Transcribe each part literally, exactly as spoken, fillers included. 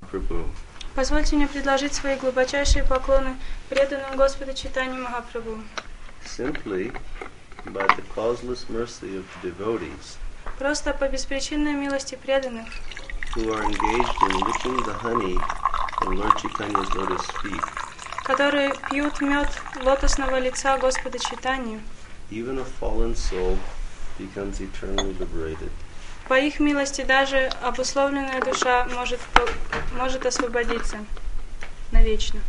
Mahaprabhu. Позвольте мне предложить свои глубочайшие поклоны преданным Господу Чайтанье Махапрабху. Simply by the causeless mercy of the devotees. Просто по беспричинной милости преданных, who are engaged in licking the honey from Lord Chaitanya's lotus feet. которые пьют мед лотосного лица Господа Чайтаньи. Even a fallen soul becomes eternally liberated. По их милости даже обусловленная душа может, может освободиться навечно.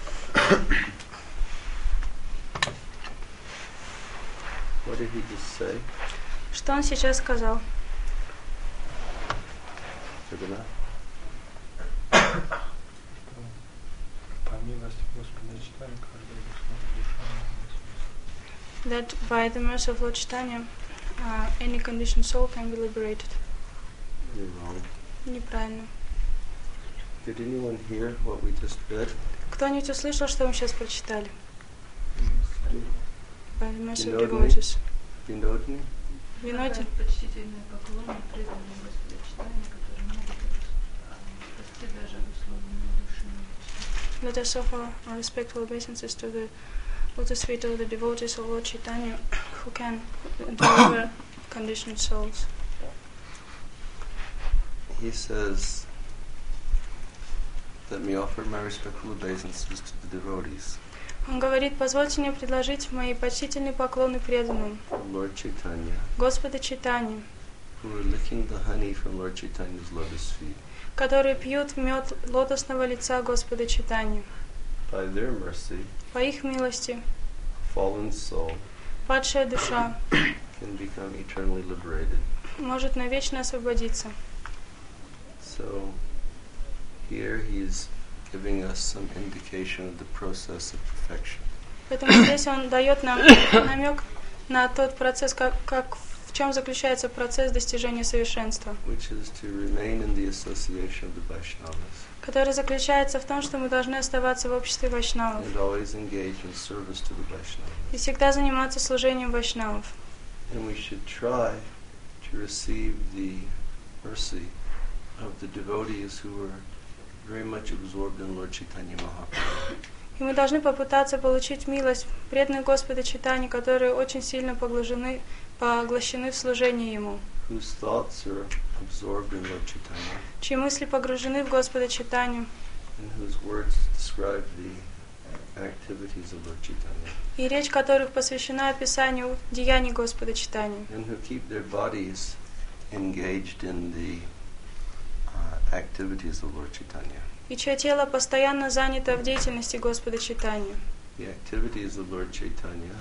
What did he just say? Что он сейчас сказал? Jagannatha? По милости Господа Чайтаньи каждая душа. That by the mercy of Lord Chaitanya, uh, any conditioned soul can be liberated. You're wrong. Неправильно. Did anyone hear what we just read? Кто-нибудь услышал, что мы сейчас прочитали? By the mercy of Vinodini? devotees. Vinodini? Виноди? Почтительные поклоны преданным Господа Чайтаньи, которые могут спасти даже обусловленные души. Let us offer our respectful obeisances to the lotus feet of the devotees of Lord Chaitanya who can deliver conditioned souls. He says, let me offer my respectful obeisances to the devotees. Он говорит, позвольте мне предложить мои почтительные поклоны преданным Lord Chaitanya, Господа Чайтаньи, who are licking the honey from Lord Chaitanya's lotus feet. которые пьют мед лотосного лица Господа Чайтаньи. By their mercy, По их милости, fallen soul падшая душа can become eternally liberated. может навечно освободиться. So here he's giving us some indication of the process of perfection. Поэтому здесь он дает нам намек на тот процесс, как, как в чем заключается процесс достижения совершенства, Which is to remain in the association of the Vaishnavas который заключается в том, что мы должны оставаться в обществе вайшнавов and always engage in service to the Vaishnavas. и всегда заниматься служением вайшнавов. And we should try to receive the mercy of the devotees who are very much absorbed in Lord Chaitanya Mahaprabhu. И мы должны попытаться получить милость преданных Господа Чайтаньи, которые очень сильно поглощены, поглощены в служении Ему, Whose thoughts are absorbed in Lord Chaitanya чьи мысли погружены в Господа Чайтанью, and whose words describe the activities of Lord Chaitanya. и речь которых посвящена описанию деяний Господа Чайтаньи, And who keep their bodies engaged in the uh, activities of Lord Chaitanya. и чье тело постоянно занято в деятельности Господа Чайтаньи. The activities of Lord Chaitanya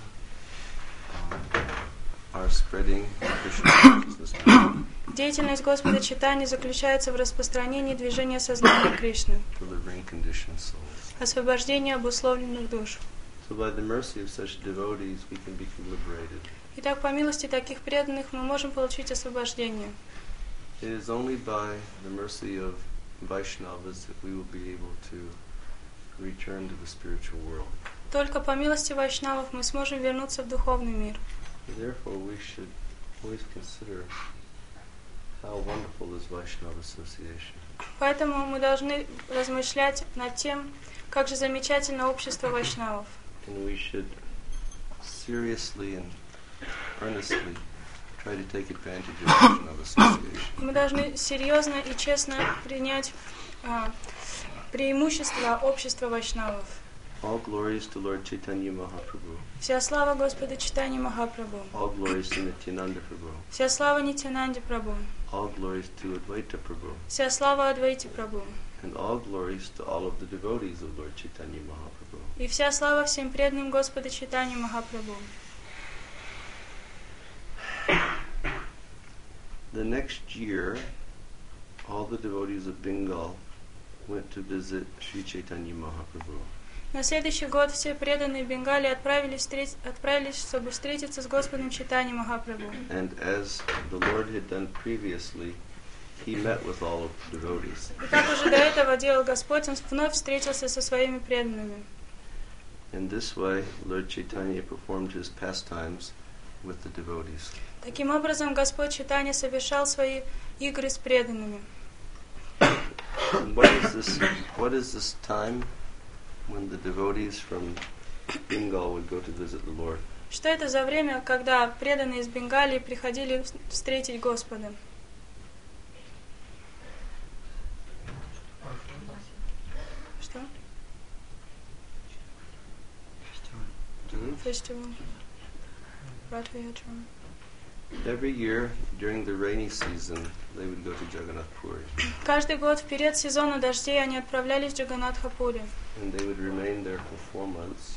um, are spreading Krishna consciousness. Деятельность Господа Чайтаньи заключается в распространении движения сознания Кришны, Delivering conditioned souls. освобождении обусловленных душ. So by the mercy of such devotees, we can become liberated. Итак, по милости таких преданных мы можем получить освобождение. It is only by the mercy of Vaishnavas that we will be able to return to the spiritual world. Только по милости вайшнавов мы сможем вернуться в духовный мир. Therefore, we should always consider how wonderful is Vaishnava association. Поэтому мы должны размышлять над тем, как же замечательно общество вайшнавов. And we should seriously and earnestly try to take advantage of Vaishnava association. Мы должны серьезно и честно принять а, преимущества общества вайшнавов. All glories to Lord Chaitanya Mahaprabhu. Вся слава Господу Чайтаньи Махапрабху. All glories to Nityananda Prabhu. Вся слава Нитьянанде Прабху. All glories to Advaita Prabhu. Вся слава Адвайте Прабху. And all glories to all of the devotees of Lord Chaitanya Mahaprabhu. И вся слава всем преданным Господа Чайтаньи Махапрабху. The next year, all the devotees of Bengal went to visit Sri Chaitanya Mahaprabhu. На следующий год все преданные Бенгалии отправились, встреч... отправились, чтобы встретиться с Господом Чайтаньи Махапрабху. And as the Lord had done previously, he met with all of the devotees. И как уже до этого делал Господь, Он вновь встретился со своими преданными. In this way, Lord Chaitanya performed his pastimes with the devotees. Таким образом, Господь Чайтанья совершал свои игры с преданными. And what is this? What is this time when the devotees from Bengal would go to visit the Lord? Что это за время, когда преданные из Бенгалии приходили встретить Господа? Что? Hmm? Фестивал. Ратха-ятра. Every year during the rainy season, they would go to Jagannath Puri, Каждый год в период сезона дождей они отправлялись в Джаганнатха-Пури. and they would remain there for four months.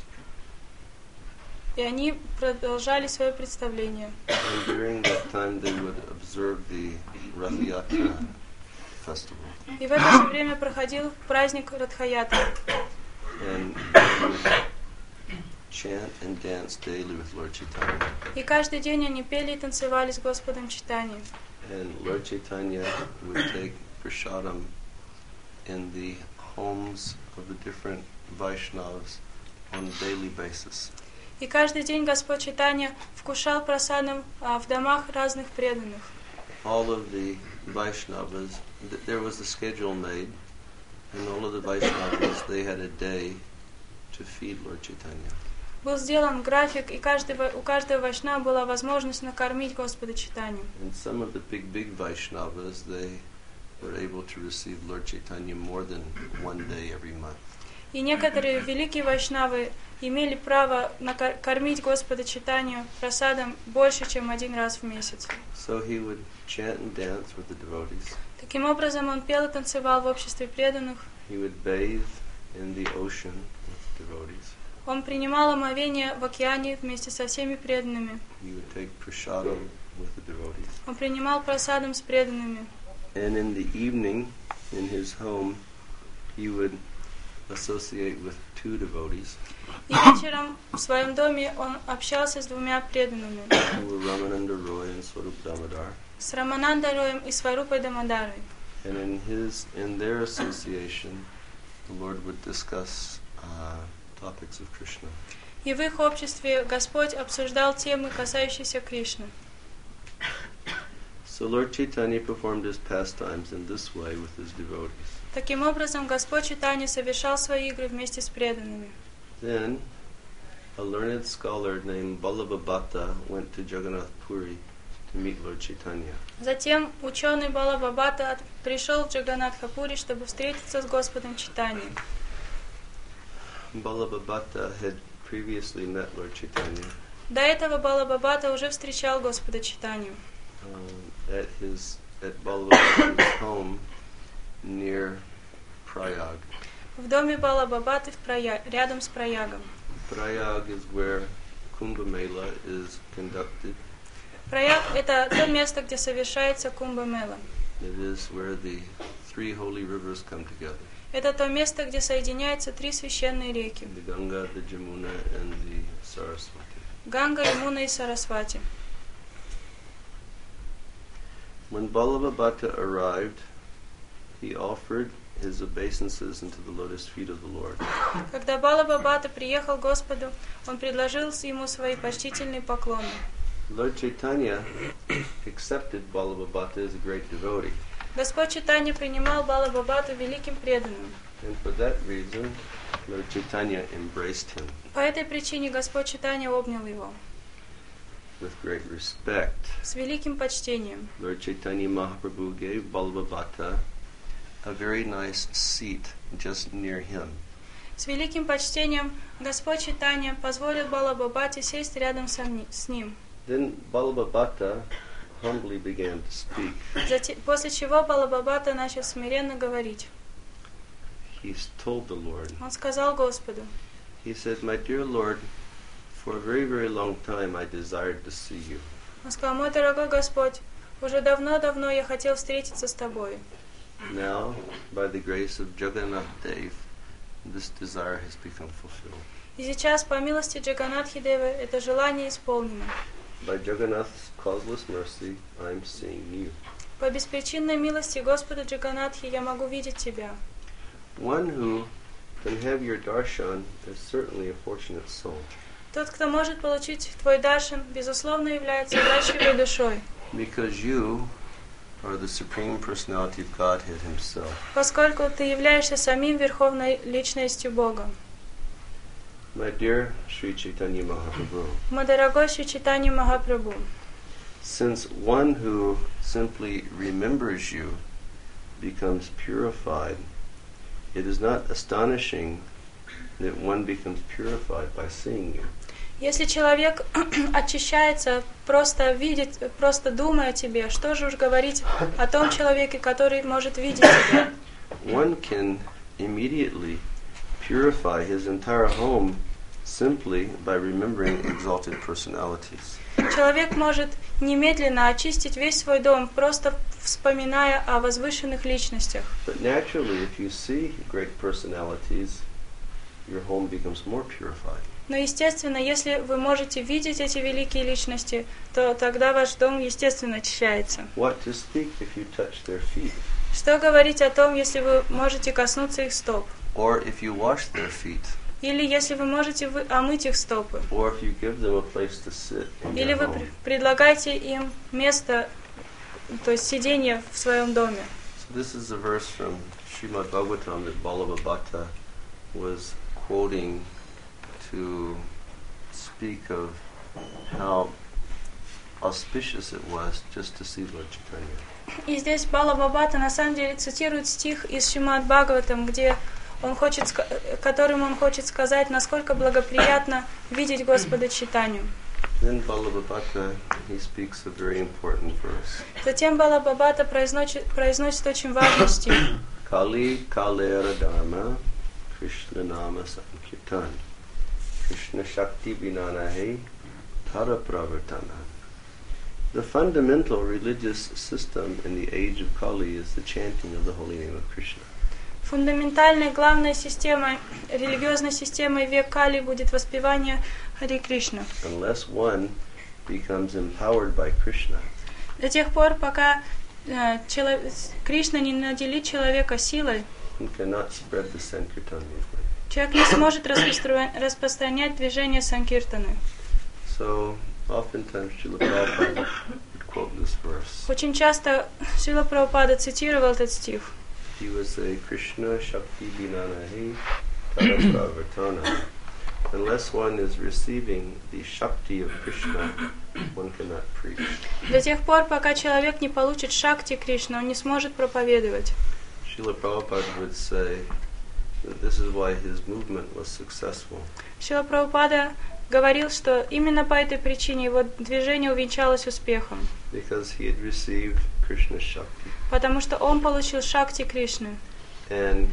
И они продолжали свое представление. And during that time, they would observe the Rath Yatra festival, И в это же время проходил праздник Радха-ятра. and they would chant and dance daily with Lord Chaitanya. И каждый день они пели и танцевали с Господом Чайтаньей. And Lord Chaitanya would take prasadam in the homes of the different Vaishnavas on a daily basis. И каждый день Господь Чайтанья вкушал прасадом а, в домах разных преданных. All of the Vaishnavas, th- there was a schedule made, and all of the Vaishnavas, they had a day to feed Lord Chaitanya. Был сделан график, и каждый, ва- у каждого вайшнава была возможность накормить Господа Чайтанью. And some of the big, big Vaishnavas, they were able to receive Lord Chaitanya more than one day every month. И некоторые великие вайшнавы имели право накормить Господа Чайтанью прасадом больше, чем один раз в месяц. So he would chant and dance with the devotees. Таким образом, он пел и танцевал в обществе преданных. He would bathe in the ocean with the devotees. Он принимал омовение в океане вместе со всеми преданными. He would take prasadam with the devotees. Он принимал прасадом с преданными. And in the evening, in his home, he would associate with two devotees, И вечером в своем доме он общался с двумя преданными, who were Ramananda Roy and Swarup Damodar. с Рамананда Роем и Сварупой Дамодарой. And in his, in their association, the Lord would discuss uh, topics of Krishna. И в их обществе Господь обсуждал темы, касающиеся Кришны. So Lord Chaitanya performed his pastimes in this way with his devotees. Таким образом, Господь Чайтанья совершал свои игры вместе с преданными. Then, a learned scholar named Balabhabhata went to Jagannath Puri to meet Lord Chaitanya. Затем ученый Балабхабхата пришел в Джаганнатха-Пури, чтобы встретиться с Господом Чайтаньей. Balabhabhata had previously met Lord Chaitanya До этого Балабхабхата уже встречал Господа Чайтанью um, at his at Balabhabhata's home near Prayag. в доме Балабхабхаты в Прая... рядом с Праягом. Prayag is where Kumbh Mela is conducted. Праяг – это то место, где совершается Кумбха-мела. It is where the three holy rivers come together: Это то место, где соединяются три священные реки the Ganga, the Jamuna, and the Saraswati. – Ганга, Ямуна и Сарасвати. When Balabhabhata arrived, he offered his obeisances into the lotus feet of the Lord. Когда Балабхабхата приехал к Господу, он предложил ему свои почтительные поклоны. Lord Chaitanya accepted Balabhabhata as a great devotee, Господь Чайтанья принимал Балабхабхату великим преданным. and for that reason, Lord Chaitanya embraced him По этой причине Господь Чайтанья обнял его with great respect. с великим почтением. Lord Chaitanya Mahaprabhu gave Balabhabhata a very nice seat just near him. С великим почтением Господь Чайтанья позволил Балабхабхате сесть рядом со мни- с ним. Then Balabhabhata humbly began to speak. Затем, после чего Балабхабхата начал смиренно говорить. He told the Lord, Он сказал Господу: he said, "My dear Lord, for a very, very long time I desired to see you. Он сказал: мой дорогой Господь, уже давно-давно я хотел встретиться с тобой. Now, by the grace of Jagannath Dev, this desire has become fulfilled. И сейчас, по милости Джаганнатхи Девы, это желание исполнено. By Jagannath's causeless mercy, I am seeing you." По беспричинной милости Господа Джаганнатхи я могу видеть тебя. One who can have your darshan is certainly a fortunate soul, Тот, кто может получить твой даршан, безусловно является удачливой душой, because you are the Supreme Personality of Godhead Himself. Поскольку ты являешься самим Верховной Личностью Бога. My dear Sri Chaitanya Mahaprabhu, Мой дорогой Шри Чайтанья Махапрабху, since one who simply remembers you becomes purified, it is not astonishing that one becomes purified by seeing you. если человек очищается, просто видит, просто думая о тебе, что же уж говорить о том человеке, который может видеть тебя? One can immediately purify his entire home simply by remembering exalted personalities. Человек может немедленно очистить весь свой дом, просто вспоминая о возвышенных личностях. But naturally, if you see great personalities, your home becomes more purified. Но, естественно, если вы можете видеть эти великие личности, то тогда ваш дом, естественно, очищается. What to speak if you touch their feet? Что говорить о том, если вы можете коснуться их стоп? Or if you wash their feet? Или если вы можете вы- омыть их стопы? Or if you give them a place to sit in Или your вы home? пр- предлагаете им место, то есть сиденье в своем доме? So this is a verse from Srimad Bhagavatam that Balabhabata was quoting to speak of how auspicious it was just to see Lord Chaitanya. И здесь Балабхабата на самом деле цитирует стих из Шримад Бхагаватам, где он хочет, ска- которым он хочет сказать, насколько благоприятно видеть Господа Чайтанью. Then Balabhabata, he speaks a very important verse. Затем Балабхабата произносит, произносит очень важный стих. Kali kalera dharma Krishna nama sankirtan Krishna shakti vinanahe tara pravartana. The fundamental religious system in the age of Kali is the chanting of the holy name of Krishna. Фундаментальной главной системой, религиозной системой век Кали будет воспевание Хари Кришна. Unless one becomes empowered by Krishna, До тех пор, пока э, чело- Кришна не наделит человека силой, he cannot spread the Sankirtan movement. человек не сможет распростра- распространять движение Санкиртаны. So, oftentimes Srila Prabhupada would quote this verse. Очень часто Шрила Прабхупада цитировал этот стих. He would say, Krishna Shakti Vinanahi Tara Pravartana. Unless one is receiving the Shakti of Krishna, one cannot preach. До тех пор, пока человек не получит шакти Кришны, он не сможет проповедовать. Srila Prabhupada would say that this is why his movement was successful. Шрила Прабхупада говорил, что именно по этой причине его движение увенчалось успехом. Because he had received Krishna's Shakti. Потому что он получил шакти Кришны. And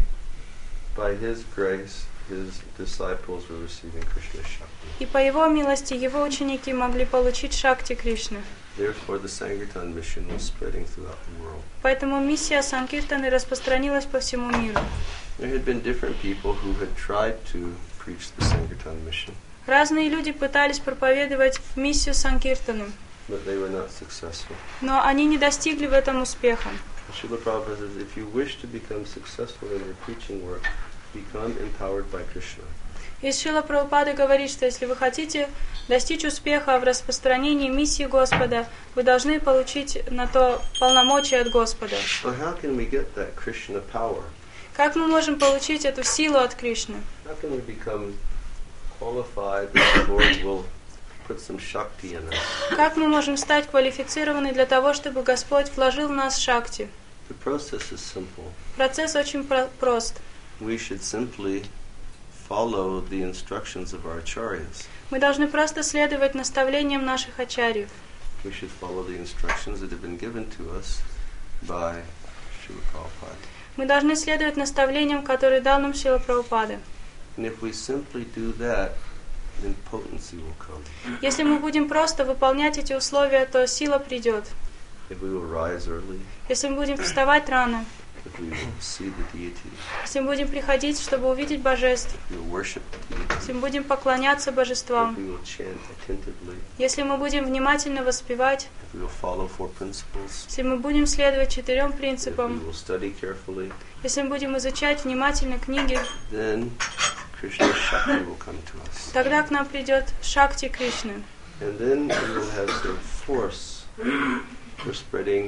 by his grace, his disciples were receiving Krishna's Shakti. И по его милости его ученики могли получить шакти Кришны. Therefore, the Sankirtan mission was spreading throughout the world. Поэтому миссия Санкиртаны распространилась по всему миру. There had been different people who had tried to preach the Sankirtan mission, Разные люди пытались проповедовать миссию Санкиртаны, but they were not successful. но они не достигли в этом успеха. Srila Prabhupada says, if you wish to become successful in your preaching work, become empowered by Krishna. И Шрила Прабхупада говорит, что если вы хотите достичь успеха в распространении миссии Господа, вы должны получить на то полномочия от Господа. Well, how can we get that Krishna power? Как мы можем получить эту силу от Кришны? How can we become qualified that the Lord will put some Shakti in us? Как мы можем стать квалифицированы для того, чтобы Господь вложил в нас шакти? The process is simple. Процесс очень про- прост. We should simply follow the instructions of our acharyas. Мы должны просто следовать наставлениям наших ачарьев. We should follow the instructions that have been given to us by Srila Prabhupada. Мы должны следовать наставлениям, которые дал нам Шрила Прабхупада. And if we simply do that, then potency will come. Если мы будем просто выполнять эти условия, то сила придет. If we will rise early, Если мы будем вставать рано, if we will see the deity, если мы будем приходить, чтобы увидеть божеств, if we will worship the deity, если мы будем поклоняться божествам, if we will chant attentively, если мы будем внимательно воспевать, if we will follow four principles, если мы будем следовать четырем if we принципам, will study carefully, если мы будем изучать внимательно книги, then Krishna's Shakti will come to us. тогда к нам придет шакти Кришны. And then we will have the force for spreading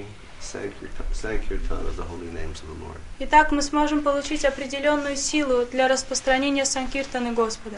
Sankirtan of the holy names of the Lord. Итак, мы сможем получить определенную силу для распространения санкиртаны Господа.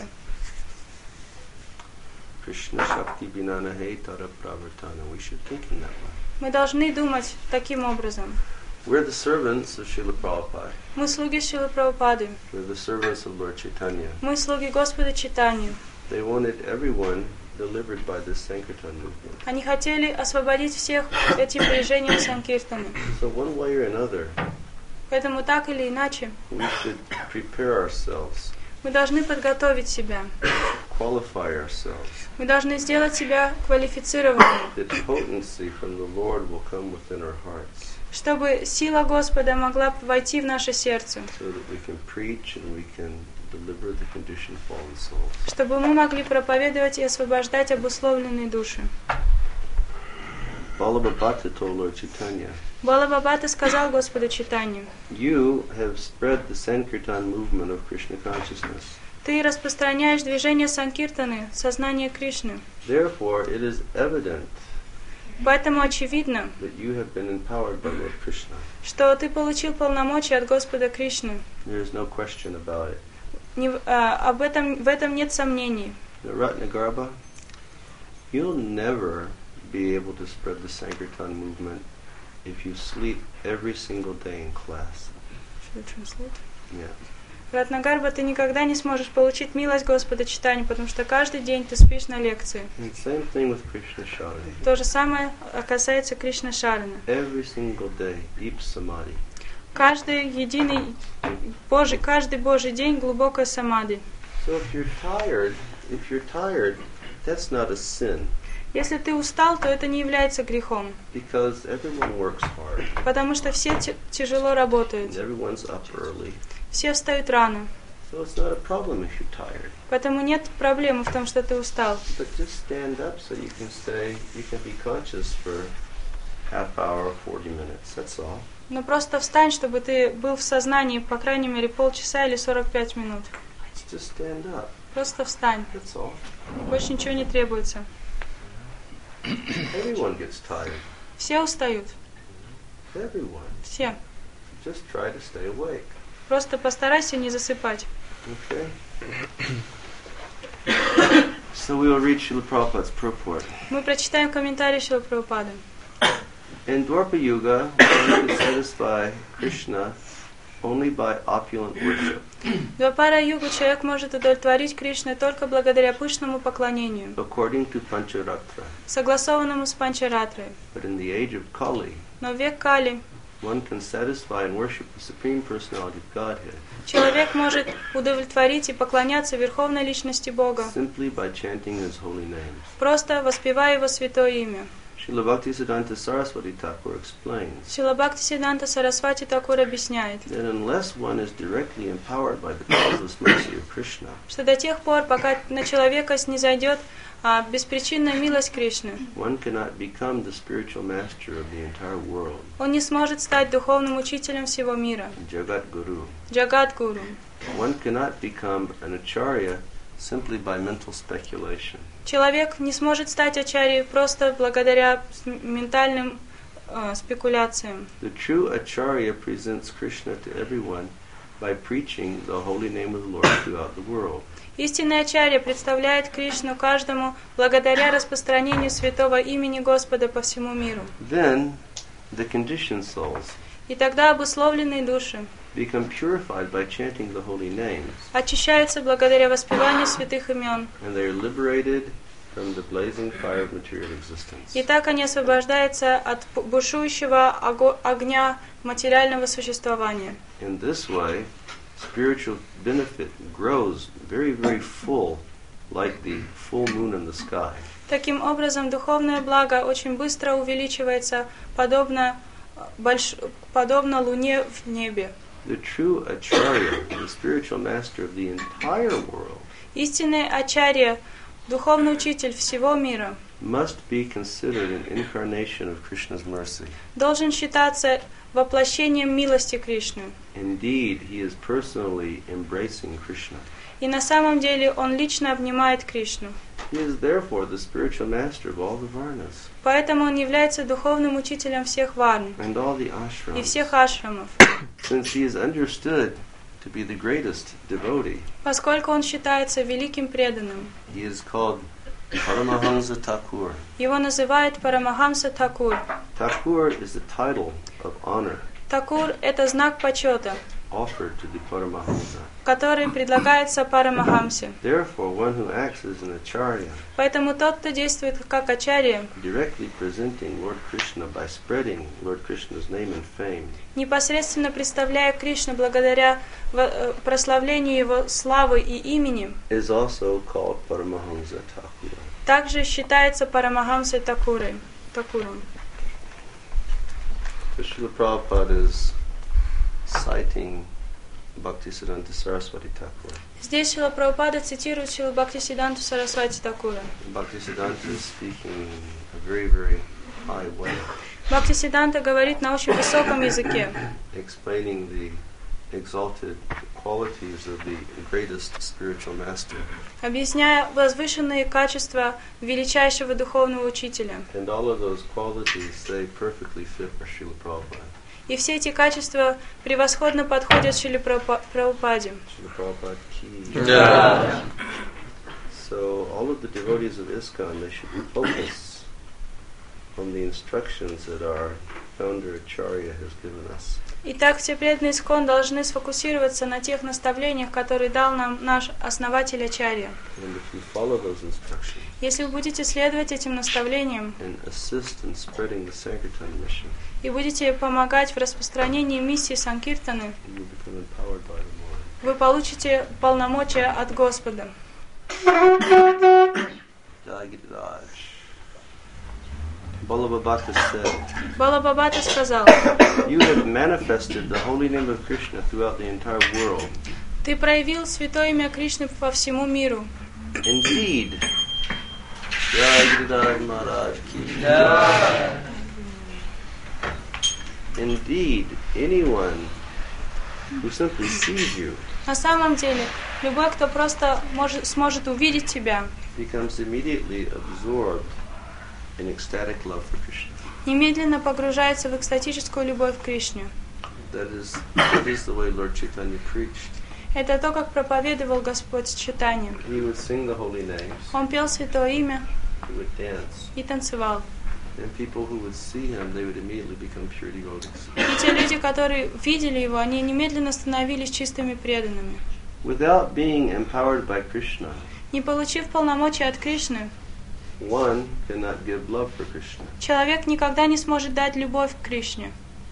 Krishna Shakti Vinanahe Tara Pravartana. We should think in that way. Мы должны думать таким образом. We're the servants of Srila Prabhupada. Мы слуги Шрилы Прабхупады. We're the servants of Lord Chaitanya. Мы слуги Господа Чайтаньи. They wanted everyone delivered by this Sankirtan movement. Они хотели освободить всех этим движением санкиртаны. So one way or another, Поэтому так или иначе we should prepare ourselves, мы должны подготовить себя. qualify ourselves, Мы должны сделать себя квалифицированными, that potency from the Lord will come within our hearts, чтобы сила Господа могла войти в наше сердце, so that we can preach and we can deliver the conditioned fallen souls. чтобы мы могли проповедовать и освобождать обусловленные души. Balabhabhata told Lord Chaitanya, Балабхабата сказал Господу Чайтанье: you have spread the Sankirtan movement of Krishna consciousness. Ты распространяешь движение санкиртаны, сознание Кришны. Therefore, it is evident Поэтому очевидно, that you have been empowered by Lord Krishna. что ты получил полномочия от Господа Кришны. There is no question about it. Не, а, об этом, в этом нет сомнений. Ratnagarbha, you'll never be able to spread the Sankirtan movement if you sleep every single day in class. Yeah. Ратнагарба, ты никогда не сможешь получить милость Господа Чайтаньи, потому что каждый день ты спишь на лекции. And same thing with Krishna Sharana. То же самое касается Кришна Шарана. Every single day, deep samadhi. Каждый единый Божий, каждый Божий день глубокая самадhi. So if you're tired, if you're tired, that's not a sin. Если ты устал, то это не является грехом, Because everyone works hard. потому что все т- тяжело работают, And everyone's up early. все встают рано. So it's not a problem if you're tired. Поэтому нет проблемы в том, что ты устал. But just stand up so you can stay, you can be conscious for half hour, forty minutes. That's all. Но просто встань, чтобы ты был в сознании, по крайней мере, полчаса или сорок пять минут. Just stand up. Просто встань. That's all. Больше ничего не требуется. Everyone gets tired. Все устают. Everyone. Все. Just try to stay awake. Просто постарайся не засыпать. Okay? So we will read Srila Prabhupada's purport. Мы прочитаем комментарий Шрилы Прабхупады. In Dwapara Yuga, one could satisfy Krishna only by opulent worship. Двапара Югу человек может удовлетворить Кришну только благодаря пышному поклонению, According to Pancharatra. согласованному с Панчаратрой. But in the age of Kali, Но в век Кали one can satisfy and worship the Supreme Personality of Godhead человек может удовлетворить и поклоняться Верховной Личности Бога, simply by chanting His holy names. просто воспевая Его святое имя. Srila Bhaktisiddhanta Saraswati Thakur explains Шрила Бхактисиддханта Сарасвати Такур объясняет, that unless one is directly empowered by the causeless mercy of Krishna, что до тех пор, пока на человека снизойдет а, беспричинная милость Кришны, one cannot become the spiritual master of the entire world, он не сможет стать духовным учителем всего мира, Jagat Guru. Джагат-гуру. One cannot become an acharya simply by mental speculation. Человек не сможет стать ачарьей просто благодаря ментальным э, спекуляциям. The true acharya presents Krishna to everyone by preaching the holy name of the Lord throughout the world. Истинный ачарья представляет Кришну каждому благодаря распространению святого имени Господа по всему миру. Then the conditioned souls И тогда обусловленные души become purified by chanting the holy names, очищаются благодаря воспеванию святых имен. and they are liberated from the blazing fire of material existence. И так они освобождаются от бушующего ого- огня материального существования. In this way, spiritual benefit grows very, very full, like the full moon in the sky. Таким образом, духовное благо очень быстро увеличивается, подобно, больш... подобно луне в небе. The true acharya, the spiritual master of the entire world, Истинный ачарья, духовный учитель всего мира, must be considered an incarnation of Krishna's mercy. должен считаться воплощением милости Кришны. Indeed, he is personally embracing Krishna. И на самом деле он лично обнимает Кришну. He is therefore the spiritual master of all the varnas Поэтому он является духовным учителем всех варн and all the и ashrams. всех ашрамов, Since he is understood to be the greatest devotee, поскольку он считается великим преданным. he is called Paramahansa Thakur. Его называют Парамахамса Такур. Thakur is the title of honor Такур – это знак почета, offered to the Paramahansa. который предлагается Парамахамсе. Therefore, one who acts as an acharya, Поэтому тот, кто действует как ачарья, directly presenting Lord Krishna by spreading Lord Krishna's name and fame, непосредственно представляя Кришну благодаря во- прославлению его славы и имени, is also called Paramahansa Thakur. также считается Парамахамсой Такурой. Такуром. So Srila Prabhupada is citing Bhaktisiddhanta Saraswati Thakur. Здесь Шрила Прабхупада цитирует Шрилу Бхактисиддханту Сарасвати Такура. Bhaktisiddhanta is speaking a very, very high way, Бхактисиддханта говорит на очень высоком языке, explaining the exalted qualities of the greatest spiritual master. объясняя возвышенные качества величайшего духовного учителя. And all of those qualities, they perfectly fit for Srila Prabhupada. И все эти качества превосходно подходят Шриле Прабхупа- Прабхупаде. Srila Prabhupada ki. Yeah. So all of the devotees of ISKCON, they should focus on the instructions that our founder Acharya has given us. Итак, все преданные Искон должны сфокусироваться на тех наставлениях, которые дал нам наш основатель Ачарья. And if you follow those instructions Если вы будете следовать этим наставлениям and assist in spreading the Sankirtan mission, и будете помогать в распространении миссии Санкиртаны, you will become empowered by the Lord. вы получите полномочия от Господа. Jai Giriraj. Balabhabata said, Балабабата сказал: "You have manifested the holy name of Krishna throughout the entire world. ты проявил святое имя Кришны по всему миру. Indeed." Jai Giriraj Maharaj ki jai. Indeed, anyone who simply sees you На самом деле, любой, кто просто может, сможет увидеть тебя, becomes immediately absorbed in ecstatic love for Krishna. немедленно погружается в экстатическую любовь к Кришне. That is, that is the way Lord Chaitanya preached. Это то, как проповедовал Господь Чайтанья. He would sing the holy names, Он пел святое имя he would dance, и танцевал. and people who would see him, they would immediately become pure devotees. И те люди, которые видели его, они немедленно становились чистыми преданными. Without being empowered by Krishna, Не получив полномочия от Кришны, one cannot give love for Krishna. человек никогда не сможет дать любовь к Кришне.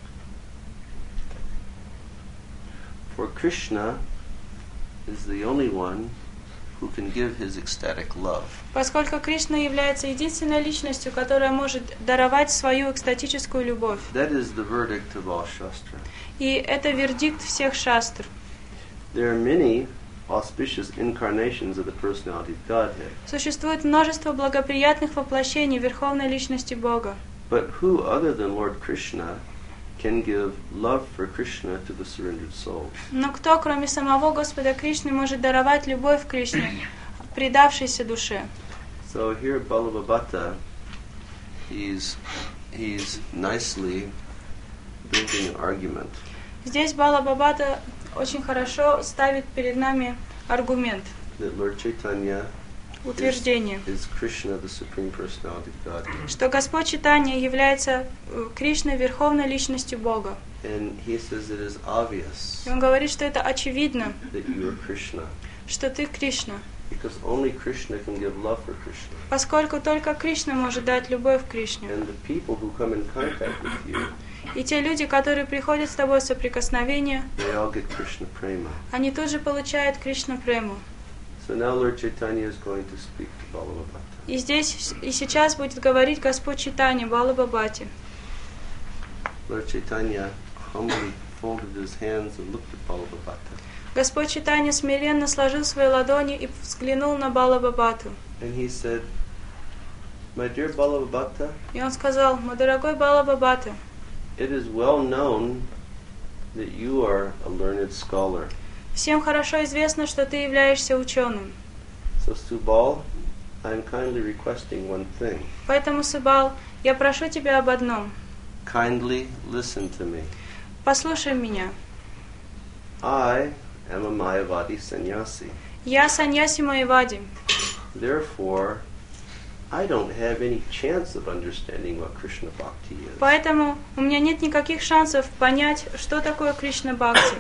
For Krishna is the only one who can give his ecstatic love. Поскольку Кришна является единственной личностью, которая может даровать свою экстатическую любовь. That is the verdict of all Shastra. И это вердикт всех шастр. There are many auspicious incarnations of the personality of Godhead, Существует множество благоприятных воплощений Верховной Личности Бога. but who other than Lord Krishna can give love for Krishna to the surrendered souls? Но кто, кроме самого Господа Кришны, может даровать любовь к Кришне, предавшейся душе? So here Balabhabata, he's, he's nicely building an argument Здесь Балабабата очень хорошо ставит перед нами аргумент, that Lord Chaitanya утверждение, is Krishna, the Supreme Personality of Godhead. что Господь Чайтанья является э, Кришной, Верховной Личностью Бога. And he says it is obvious И он говорит, что это очевидно, that you are Krishna, что ты Кришна, because only Krishna can give love for Krishna. поскольку только Кришна может дать любовь к Кришне. And the people who come in contact with you, И те люди, которые приходят с тобой в соприкосновение, they all get Krishna prema. они тут же получают Кришна прему. So now Lord Chaitanya is going to speak to Balabhabata. И здесь и сейчас будет говорить Господь Чайтанья Балабабате. Lord Chaitanya humbly folded his hands and looked at Balabhabata. Господь Чайтанья смиренно сложил свои ладони и взглянул на Балабабату. And he said, "My dear Balabhabata, И он сказал: мой дорогой Балабабата, it is well known that you are a learned scholar. всем хорошо известно, что ты являешься ученым. So Subal, I'm kindly requesting one thing. Поэтому, Сибал, я прошу тебя об одном. Kindly listen to me. Послушай меня. I am a Mayavadi sannyasi. Я саньяси Майявади. Therefore, I don't have any chance of understanding what Krishna Bhakti is. Поэтому у меня нет никаких шансов понять, что такое Кришна Бхакти.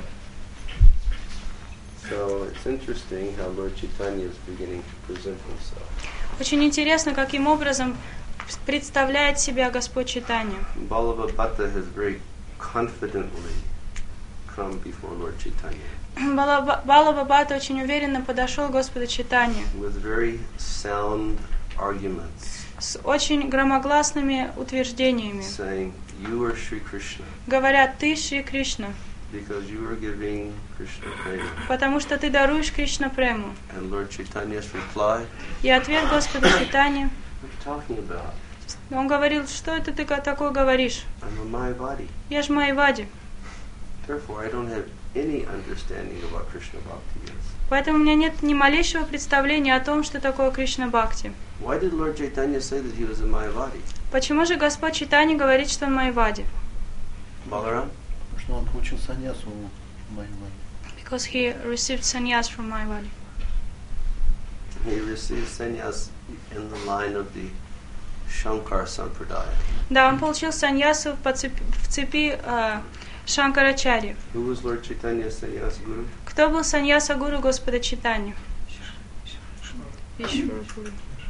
So it's interesting how Lord Chaitanya is beginning to present himself. Очень интересно, каким образом представляет себя Господь Чайтанья. Balabhabhata has very confidently come before Lord Chaitanya Балабхата очень уверенно подошел к Господу Чайтанье with very sound arguments, с очень громогласными утверждениями. saying, "You are Sri Krishna Говорят, ты Шри Кришна, because you are giving Krishna prema." потому что ты даруешь Кришна прему. And Lord Chaitanya's reply, И ответ Господа Чайтаньи, "What are you talking about? он говорил, что это ты такое говоришь? I'm a Mayavadi. Я ж Майявади. Therefore, I don't have any understanding of what Krishna Bhakti is." Поэтому у меня нет ни малейшего представления о том, что такое Кришна Бхакти. Why did Lord Chaitanya say that he was a Mayavadi? Почему же Господь Чайтанья говорит, что он Майявади? Balaram? Потому что он получил саньясу у Майявади. Because he received sannyas from Майявади. He received sannyas in the line of the Shankar Sampradaya. Да, он получил саньясу по цепи, в цепи э, Шанкарачари. Who was Lord Chaitanya's sannyas guru? Кто был саньяса гуру Господа Чайтаньи? Вишвара гуру.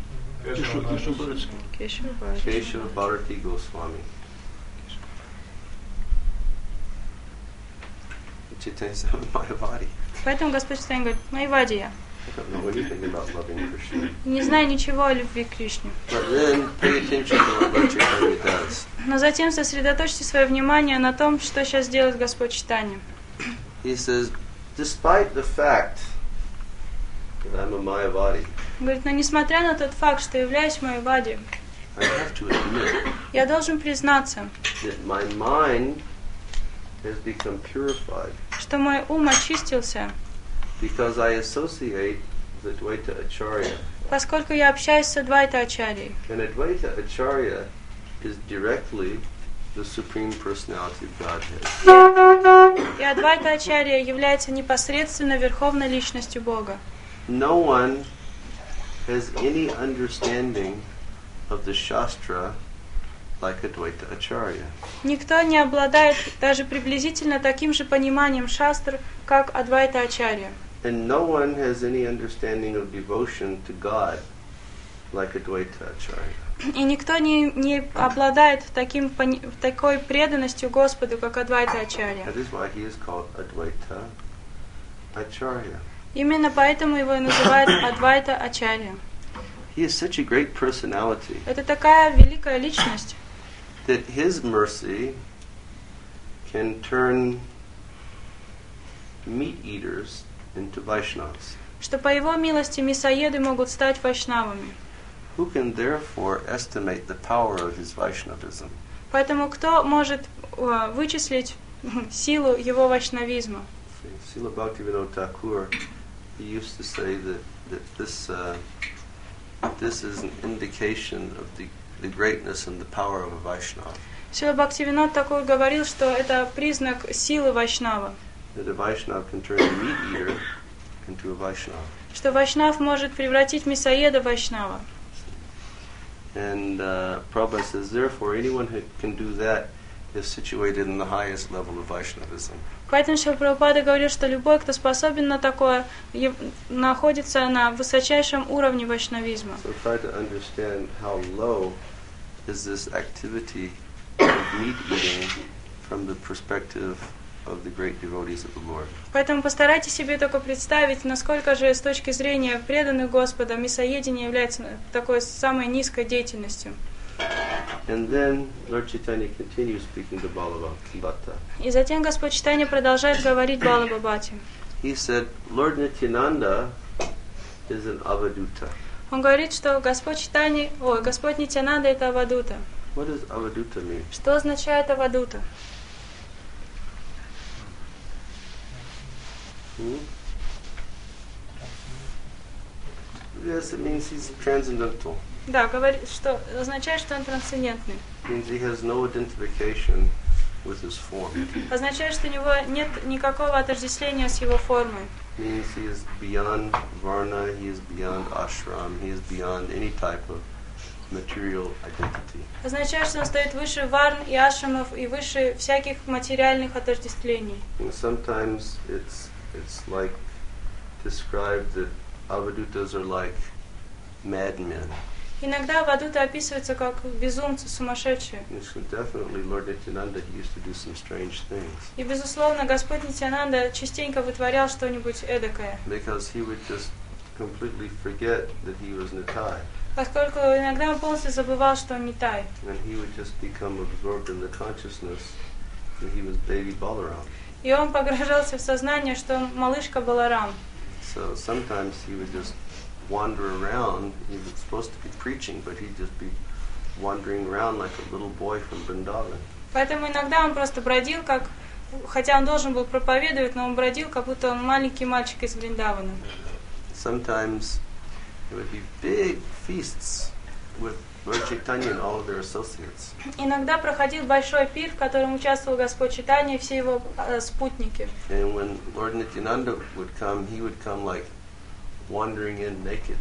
Кешава Бхарати. Keshava Bharati Goswami. Chaitanya said, "I'm a Mayavadi. Поэтому Господь Чайтанья говорит, Майявади я. I don't know anything about loving Krishna." Не знаю ничего о любви к Кришне. But then pay attention to what Lord Chaitanya does. Но затем сосредоточьте свое внимание на том, что сейчас делает Господь Чайтанья. He says, despite the fact that I'm a Mayavadi, Он говорит, но несмотря на тот факт, что являюсь Майявади, I have to admit я должен признаться, that my mind has become purified что мой ум очистился, because I associate the Advaita Acharya. поскольку я общаюсь с Адвайта Ачарьей. And Advaita Acharya is directly the Supreme Personality of Godhead. И Адвайта Ачарья является непосредственно Верховной Личностью Бога. No one has any understanding of the Shastra like Advaita Acharya. Никто не обладает даже приблизительно таким же пониманием шастр, как Адвайта Ачарья. And no one has any understanding of devotion to God like Advaita Acharya. И никто не, не обладает таким, пони- такой преданностью Господу, как Адвайта Ачарья. That is why he is called Advaita Acharya. Именно поэтому его и называют Адвайта Ачарья. He is such a great personality Это такая великая личность, that his mercy can turn meat eaters into Vaishnavas, что по его милости мясоеды могут стать вайшнавами. who can therefore estimate the power of his Vaishnavism. Поэтому кто может э, вычислить силу его вайшнавизма? See, Srila Bhaktivinoda Thakur, he used to say that, that this uh, this is an indication of the, the greatness and the power of a Vaishnava. Шрила Бхактивинод Такур говорил, что это признак силы вайшнава, That a Vaishnava can turn a meat eater into a Vaishnava. что вайшнав может превратить мясоеда в вайшнава. And uh, Prabhupada says, therefore, anyone who can do that is situated in the highest level of Vaishnavism. Поэтому Шрила Прабхупада говорит, что любой, кто способен на такое, ев- находится на высочайшем уровне вайшнавизма. So try to understand how low is this activity of meat eating from the perspective of the great devotees of the Lord. Поэтому постарайтесь себе только представить, насколько же с точки зрения преданных Господа мясоедение является такой самой низкой деятельностью. And then Lord Chaitanya continues speaking to Balabhabata. И затем Господь Чайтанья продолжает говорить Балабхабхате. He said, Lord Nityananda is an avaduta. Он говорит, что Господь Чайтанья, ой, Господь Нитьянанда это Авадута. What does avaduta mean? Что означает Авадута? Hmm? Yes, it means he's transcendental. Да, говорит, что означает, что он трансцендентный. It means he has no identification with his form. Означает, что у него нет никакого отождествления с его формой. It means he is beyond varna, he is beyond ashram, he is beyond any type of material identity. Означает, что он стоит выше варн и ашрамов и выше всяких материальных отождествлений. And sometimes it's it's like described that avadutas are like madmen. Иногда авадуты описываются как безумцы, сумасшедшие. Definitely, Lord Nityananda he used to do some strange things. И безусловно, Господь Нитьянанда частенько вытворял что-нибудь эдакое. Because he would just completely forget that he was Nitai. Поскольку иногда он полностью забывал, что он Нитай. And he would just become absorbed in the consciousness that he was baby Balaram. И он погружался в сознание, что он малышка Баларам. So sometimes he would just wander around. He was supposed to be preaching, but he'd just be wandering around like a little boy from Vrindavan. Поэтому иногда он просто бродил, как, хотя он должен был проповедовать, но он бродил, как будто он маленький мальчик из Вриндавана. Sometimes there would be big feasts with Lord Chaitanya and all of their associates. Иногда проходил большой пир, в котором участвовал Господь Чайтанья и все его э, спутники. And when Lord Nityananda would come, he would come like wandering in naked.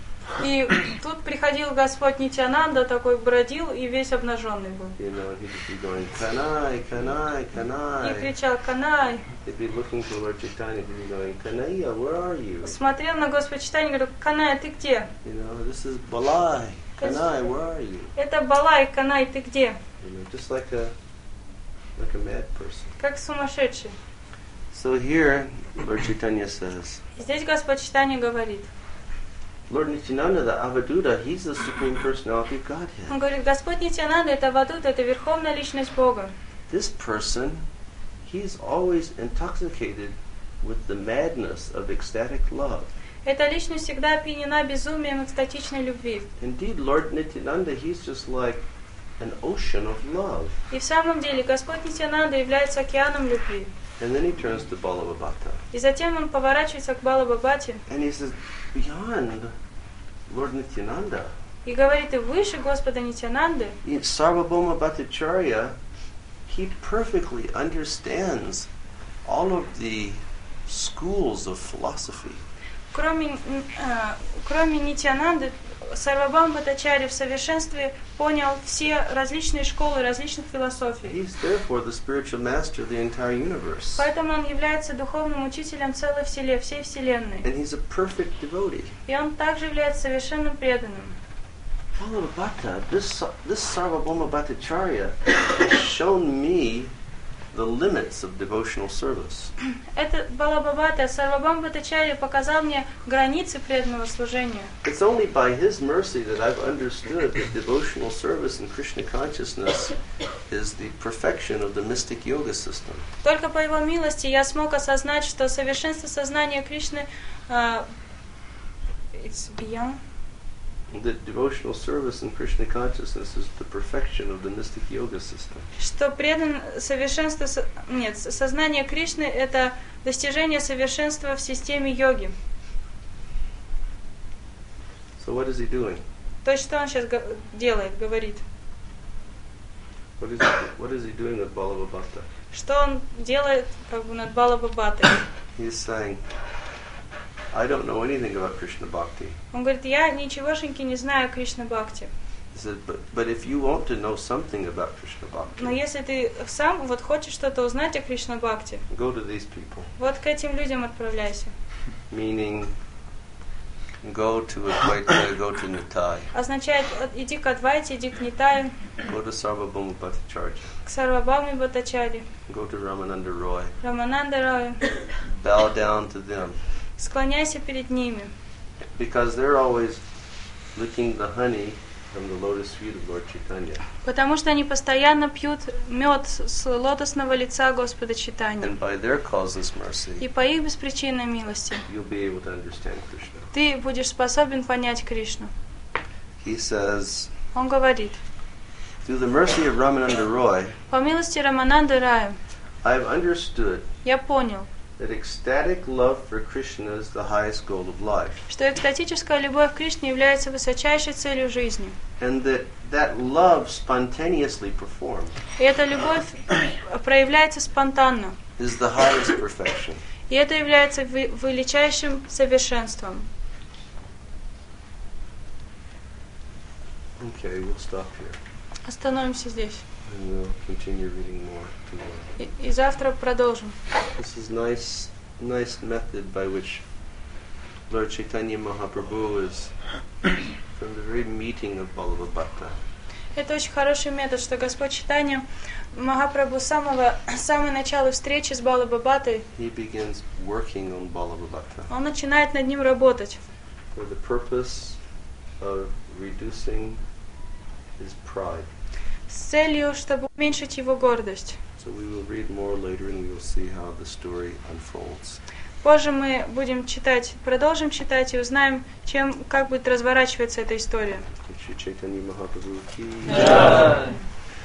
И тут приходил Господь Нитьянанда, такой бродил и весь обнаженный был. You know, he'd just be going, Kanai, Kanai, Kanai. И кричал: Канай. He'd be looking for Lord Chaitanya, he'd be going, Kanaiya, where are you? Смотрел на Господь Чайтанью и говорил: Канай, ты где? You know, this is Balai. Kanai, where are you? Это Балай, Канай, ты где? You know, just like a like a mad person. Как сумасшедший. So here, Lord Chaitanya says, Здесь Господь Чайтанья говорит. Lord Nityananda, the Avaduta, he's the Supreme Personality of Он Godhead. говорит: Господь Нитьянанда — это Авадута, это верховная личность Бога. This person, he's always intoxicated with the madness of ecstatic love. Эта личность всегда опьянена безумием экстатичной любви. Indeed, Lord Nityananda, he's just like an ocean of love. И в самом деле Господь Нитьянанда является океаном любви. And then he turns to Balabhabata. И затем он поворачивается к Балабабате And he says, beyond Lord Nityananda, и говорит: и выше Господа Нитьянанды, Sarvabhauma Bhattacharya, he perfectly understands all of the schools of philosophy. кроме, э, кроме Нитьянанды, Сарвабхаума Бхаттачарья в совершенстве понял все различные школы различных философий. He's therefore the spiritual master of the entire universe. Поэтому он является духовным учителем целой вселенной, всей вселенной. And he's a perfect devotee. И он также является совершенным преданным. Balabhabata, this, this Sarvabhauma Bhattacharya has shown me the limits of devotional service. Этот Балабабата, Сарвабхаума Бхаттачарья показал мне границы преданного служения. It's only by his mercy that I've understood that devotional service in Krishna consciousness is the perfection of the mystic yoga system. Только по его милости я смог осознать, что совершенство сознания Кришны uh, it's beyond. That devotional service in Krishna consciousness is the perfection of the mystic yoga system. Что предан совершенство, нет, сознание Кришны — это достижение совершенства в системе йоги. So what is he doing? То есть что он сейчас делает, говорит? What is he, what is he doing with Balabhabata? Что он делает как бы над Балабабатой? He's saying, I don't know anything about Krishna Bhakti. Он говорит: я ничегошеньки не знаю о Кришна Бхакти. He said, but, but if you want to know something about Krishna Но Bhakti, если ты сам вот хочешь что-то узнать о Кришна Бхакти, go to these people. вот к этим людям отправляйся. Meaning, go to Advaita, go to Nitai, Означает: иди к Адвайте, иди к Нитаю, go to Sarvabhauma Bhattacharya, к Сарвабхауме Бхаттачарье, go to Ramananda Roy, Рамананда Раю. bow down to them. Склоняйся перед ними, Because they're always licking the honey from the lotus feet of Lord Chaitanya. потому что они постоянно пьют мед с лотосного лица Господа Чайтаньи. And by their causeless mercy, И по их беспричинной милости you'll be able to understand Krishna. ты будешь способен понять Кришну. He says, Он говорит: through the mercy of Ramananda Roy, по милости Рамананды Раю I've understood я понял, that ecstatic love for Krishna is the highest goal of life. Что экстатическая любовь к Кришне является высочайшей целью жизни. And that that love spontaneously performed И эта любовь проявляется спонтанно. is the highest perfection. И это является вы- величайшим совершенством. Okay, we'll stop here. Остановимся здесь. And we'll continue reading more tomorrow. И, и завтра продолжим. This is nice, nice method by which Lord Chaitanya Mahaprabhu is from the very meeting of Balabhabata. Это очень хороший метод, что Господь Чайтанья Махапрабху с самого, с самого начала встречи с Балабхабатой, He begins working on Balabhabata он начинает над ним работать for the purpose of reducing his pride. с целью, чтобы уменьшить его гордость. So we will read more later and we will see how the story unfolds. Позже мы будем читать, продолжим читать и узнаем, чем, как будет разворачиваться эта история. Shri Chaitanya Mahaprabhu ki Jai.